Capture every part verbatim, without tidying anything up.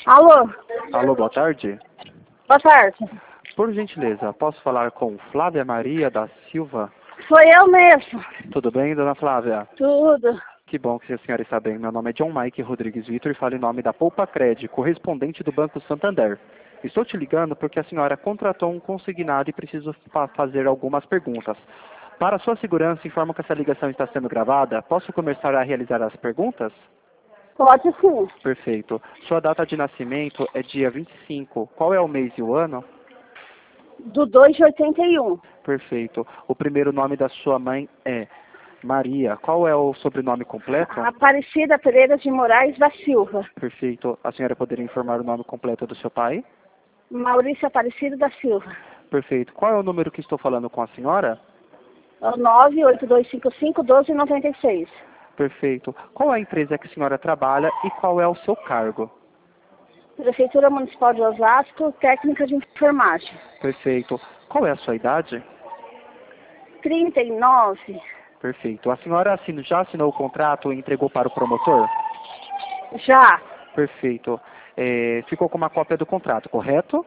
Alô? Alô, boa tarde. Boa tarde. Por gentileza, posso falar com Flávia Maria da Silva? Foi eu mesmo. Tudo bem, dona Flávia? Tudo. Que bom que a senhora está bem. Meu nome é John Mike Rodrigues Vitor e falo em nome da Poupa Cred, correspondente do Banco Santander. Estou te ligando porque a senhora contratou um consignado e preciso fa- fazer algumas perguntas. Para sua segurança, informo que essa ligação está sendo gravada. Posso começar a realizar as perguntas? Pode sim. Perfeito. Sua data de nascimento é dia vinte e cinco. Qual é o mês e o ano? Do dois de oitenta e um. Perfeito. O primeiro nome da sua mãe é Maria. Qual é o sobrenome completo? Aparecida Pereira de Moraes da Silva. Perfeito. A senhora poderia informar o nome completo do seu pai? Maurício Aparecido da Silva. Perfeito. Qual é o número que estou falando com a senhora? É o nove oito dois cinco cinco um dois nove seis. Perfeito. Qual é a empresa que a senhora trabalha e qual é o seu cargo? Prefeitura Municipal de Osasco, técnica de enfermagem. Perfeito. Qual é a sua idade? trinta e nove. Perfeito. A senhora assinou- já assinou o contrato e entregou para o promotor? Já. Perfeito. É, ficou com uma cópia do contrato, correto?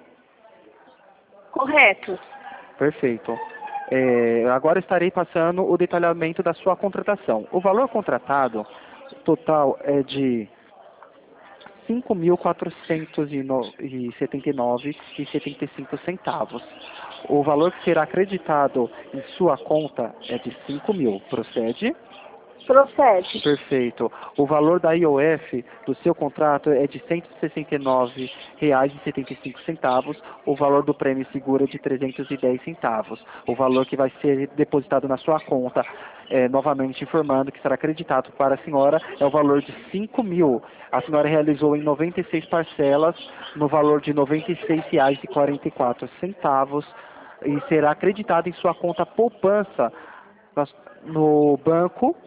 Correto. Perfeito. É, agora estarei passando o detalhamento da sua contratação. O valor contratado total é de cinco mil quatrocentos e setenta e nove reais e setenta e cinco centavos. O valor que será acreditado em sua conta é de cinco mil. Procede? Procede. Perfeito. O valor da I O F do seu contrato é de cento e sessenta e nove reais e setenta e cinco centavos. O valor do prêmio seguro é de trezentos e dez centavos. O valor que vai ser depositado na sua conta, é, novamente informando que será acreditado para a senhora, é o valor de cinco mil. A senhora realizou em noventa e seis parcelas, no valor de noventa e seis reais e quarenta e quatro centavos, e será acreditado em sua conta poupança nas- no banco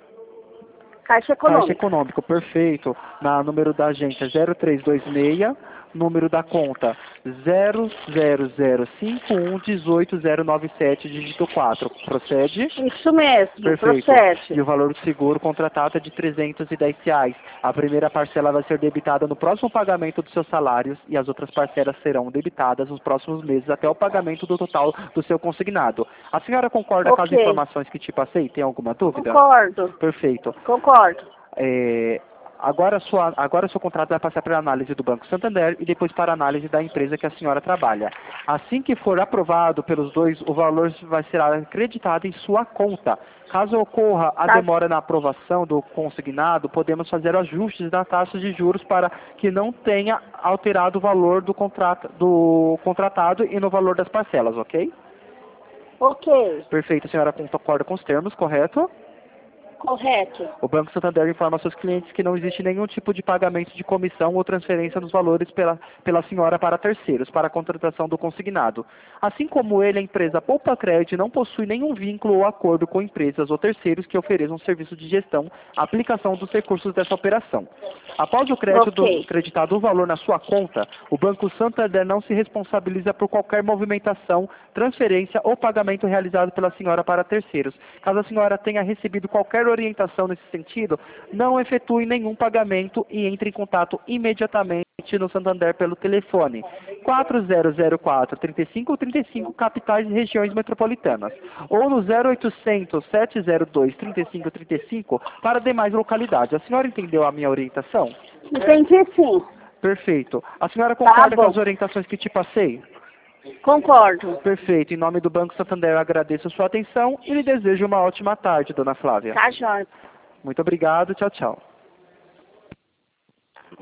Caixa Caixa Econômica. Econômico, perfeito. Na número da agência zero três dois seis, número da conta zero zero zero cinco um um oito zero nove sete, dígito quatro. Procede? Isso mesmo. Perfeito. Procede. E o valor do seguro contratado é de trezentos e dez reais. A primeira parcela vai ser debitada no próximo pagamento dos seus salários e as outras parcelas serão debitadas nos próximos meses até o pagamento do total do seu consignado. A senhora concorda com as Ok. informações que te passei? Tem alguma dúvida? Concordo. Perfeito. Concordo. É, agora, sua, agora seu contrato vai passar para análise do Banco Santander e depois para análise da empresa que a senhora trabalha. Assim que for aprovado pelos dois, o valor vai ser acreditado em sua conta. Caso ocorra a Tá. demora na aprovação do consignado, podemos fazer ajustes na taxa de juros para que não tenha alterado o valor do, contrato, do contratado e no valor das parcelas, ok? Ok. Perfeito, a senhora concorda com os termos, correto? Correto. O Banco Santander informa aos seus clientes que não existe nenhum tipo de pagamento de comissão ou transferência dos valores pela, pela senhora para terceiros, para a contratação do consignado. Assim como ele, a empresa Poupa Cred não possui nenhum vínculo ou acordo com empresas ou terceiros que ofereçam serviço de gestão, aplicação dos recursos dessa operação. Após o crédito Ok. acreditado o valor na sua conta, o Banco Santander não se responsabiliza por qualquer movimentação, transferência ou pagamento realizado pela senhora para terceiros. Caso a senhora tenha recebido qualquer orientação nesse sentido, não efetue nenhum pagamento e entre em contato imediatamente no Santander pelo telefone quatro zero zero quatro, três cinco três cinco, capitais e regiões metropolitanas, ou no zero oitocentos, sete zero dois, três cinco três cinco para demais localidades. A senhora entendeu a minha orientação? Entendi sim. Perfeito. A senhora Tá concorda com bom. as orientações que te passei? Concordo. Perfeito. Em nome do Banco Santander, eu agradeço a sua atenção e lhe desejo uma ótima tarde, dona Flávia. Tá, Jorge. Muito obrigado. Tchau, tchau.